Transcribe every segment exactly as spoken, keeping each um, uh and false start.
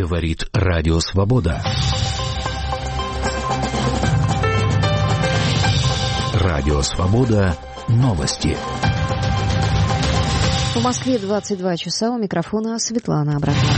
Говорит Радио Свобода. Радио Свобода. Новости. В Москве двадцать два часа. У микрофона Светлана Абрахамова.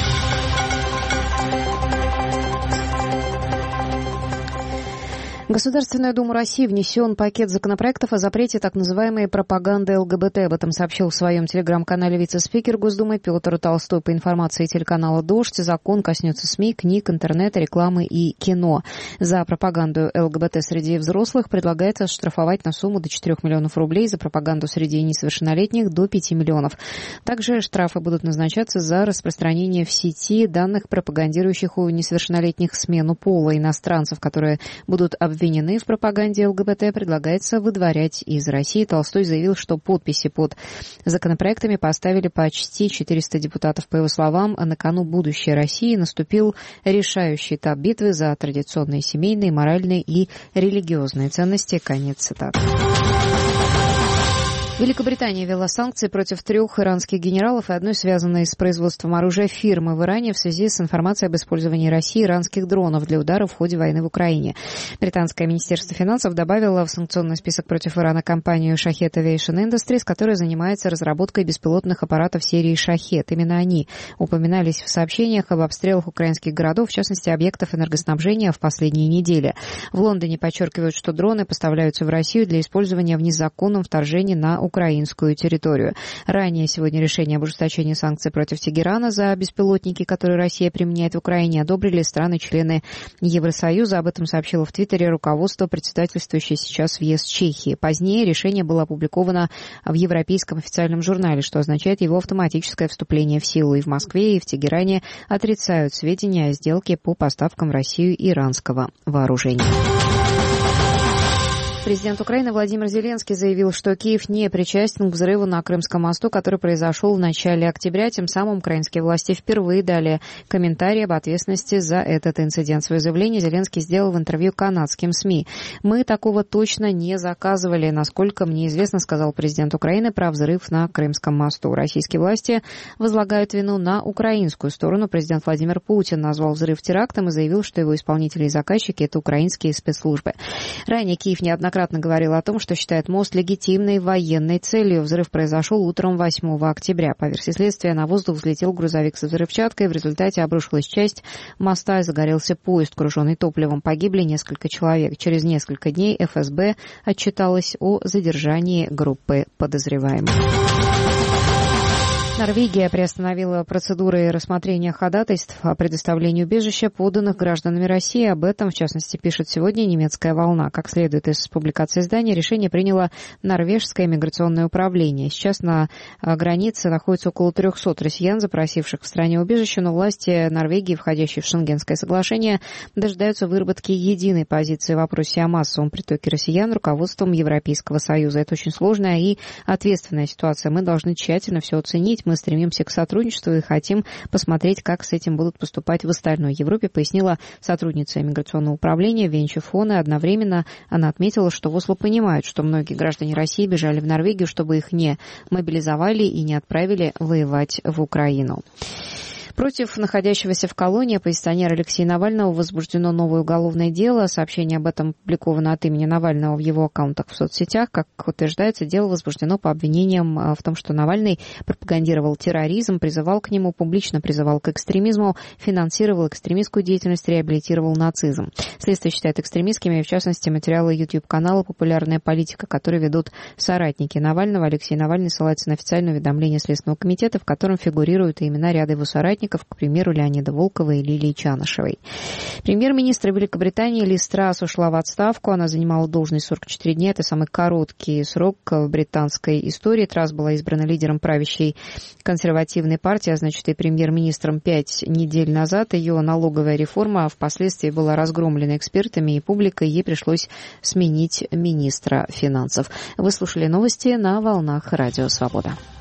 В Государственную Думу России внесен пакет законопроектов о запрете так называемой пропаганды ЛГБТ. Об этом сообщил в своем телеграм-канале вице-спикер Госдумы Петр Толстой. По информации телеканала «Дождь», закон коснется СМИ, книг, интернета, рекламы и кино. За пропаганду ЛГБТ среди взрослых предлагается штрафовать на сумму до четырех миллионов рублей, за пропаганду среди несовершеннолетних до пяти миллионов. Также штрафы будут назначаться за распространение в сети данных, пропагандирующих у несовершеннолетних смену пола. Иностранцев, которые будут обвинены обвинены в пропаганде ЛГБТ, предлагается выдворять из России. Толстой заявил, что подписи под законопроектами поставили почти четыреста депутатов. По его словам, на кону будущее России. Наступил решающий этап битвы за традиционные семейные, моральные и религиозные ценности. Конец цитаты. Великобритания ввела санкции против трех иранских генералов и одной связанной с производством оружия фирмы в Иране в связи с информацией об использовании России иранских дронов для удара в ходе войны в Украине. Британское министерство финансов добавило в санкционный список против Ирана компанию Shahed Aviation Industries, которая занимается разработкой беспилотных аппаратов серии «Шахед». Именно они упоминались в сообщениях об обстрелах украинских городов, в частности, объектов энергоснабжения в последние недели. В Лондоне подчеркивают, что дроны поставляются в Россию для использования в незаконном вторжении на украинскую территорию. Ранее сегодня решение об ужесточении санкций против Тегерана за беспилотники, которые Россия применяет в Украине, одобрили страны-члены Евросоюза. Об этом сообщило в Твиттере руководство, председательствующее сейчас в ЕС Чехии. Позднее решение было опубликовано в Европейском официальном журнале, что означает его автоматическое вступление в силу. И в Москве, и в Тегеране отрицают сведения о сделке по поставкам в Россию иранского вооружения. Президент Украины Владимир Зеленский заявил, что Киев не причастен к взрыву на Крымском мосту, который произошел в начале октября. Тем самым украинские власти впервые дали комментарий об ответственности за этот инцидент. Свое заявление Зеленский сделал в интервью канадским СМИ. «Мы такого точно не заказывали, насколько мне известно», сказал президент Украины про взрыв на Крымском мосту. Российские власти возлагают вину на украинскую сторону. Президент Владимир Путин назвал взрыв терактом и заявил, что его исполнители и заказчики – это украинские спецслужбы. Ранее Киев неоднократно говорил о том, что считает мост легитимной военной целью. Взрыв произошел утром восьмого октября. По версии следствия, на воздух взлетел грузовик со взрывчаткой. В результате обрушилась часть моста и загорелся поезд, груженный топливом. Погибли несколько человек. Через несколько дней эф эс бэ отчиталось о задержании группы подозреваемых. Норвегия приостановила процедуры рассмотрения ходатайств о предоставлении убежища, поданных гражданами России. Об этом, в частности, пишет сегодня «Немецкая волна». Как следует из публикации издания, решение приняло норвежское миграционное управление. Сейчас на границе находится около трехсот россиян, запросивших в стране убежище, но власти Норвегии, входящие в Шенгенское соглашение, дожидаются выработки единой позиции в вопросе о массовом притоке россиян руководством Европейского Союза. Это очень сложная и ответственная ситуация. Мы должны тщательно все оценить. Мы стремимся к сотрудничеству и хотим посмотреть, как с этим будут поступать в остальной Европе, пояснила сотрудница иммиграционного управления Венчи Фон. И одновременно она отметила, что в Осло понимают, что многие граждане России бежали в Норвегию, чтобы их не мобилизовали и не отправили воевать в Украину. Против находящегося в колонии оппозиционера Алексея Навального возбуждено новое уголовное дело. Сообщение об этом опубликовано от имени Навального в его аккаунтах в соцсетях. Как утверждается, дело возбуждено по обвинениям в том, что Навальный пропагандировал терроризм, призывал к нему, публично призывал к экстремизму, финансировал экстремистскую деятельность, реабилитировал нацизм. Следствие считает экстремистскими, в частности, материалы YouTube-канала «Популярная политика», которые ведут соратники Навального. Алексей Навальный ссылается на официальное уведомление Следственного комитета, в котором фигурируют и имена ряда его соратников, к примеру, Леонида Волкова и Лилии Чанышевой. Премьер-министр Великобритании Лиз Трасс ушла в отставку. Она занимала должность сорок четыре дня. Это самый короткий срок в британской истории. Трасс была избрана лидером правящей консервативной партии, а значит и премьер-министром пять недель назад. Ее налоговая реформа впоследствии была разгромлена экспертами и публикой. Ей пришлось сменить министра финансов. Вы слушали новости на волнах Радио Свобода.